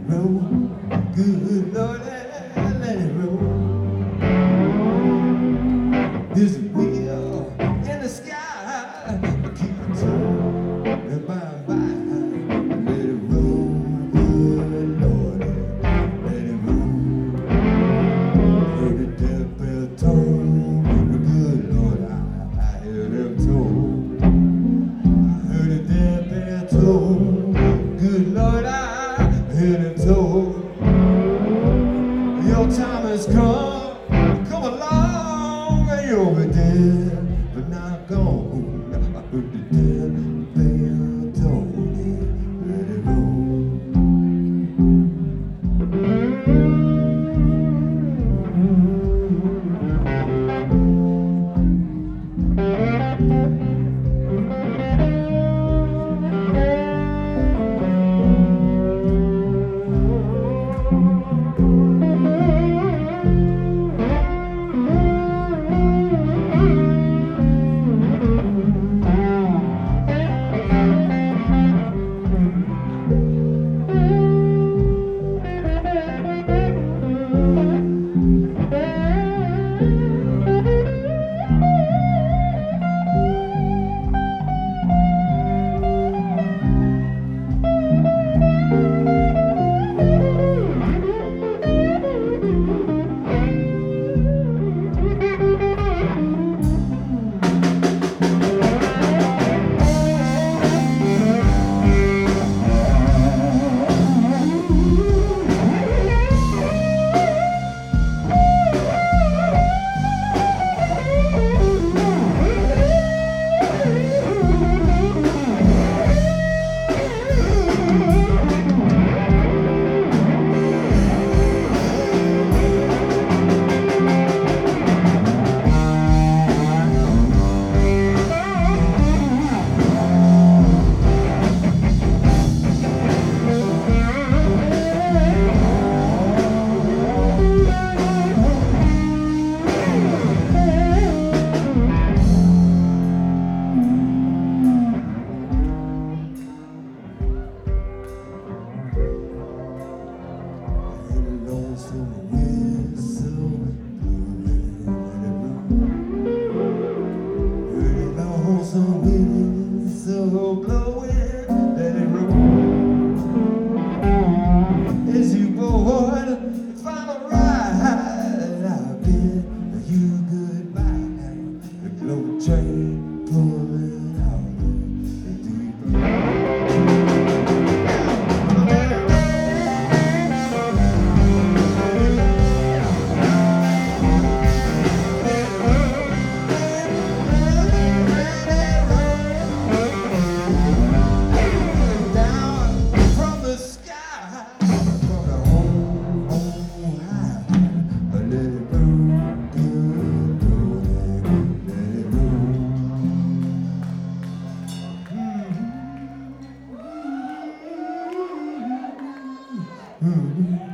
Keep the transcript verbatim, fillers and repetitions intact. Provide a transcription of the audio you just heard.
roll. Good Lord, let it roll. There's a wheel in the sky, keep it turning by and by. Let it roll, good Lord, let it roll. Heard the death bell toll, good Lord, I, I heard them toll. I heard the death bell toll, good Lord, I heard them toll. Your time has come, come along, and you'll be dead, but not gone. I heard the death bell toll, let it roll. Train pulling out the deep down from the sky, from the home, home high. Let it roll, good Lord, let it roll. Mm-hmm.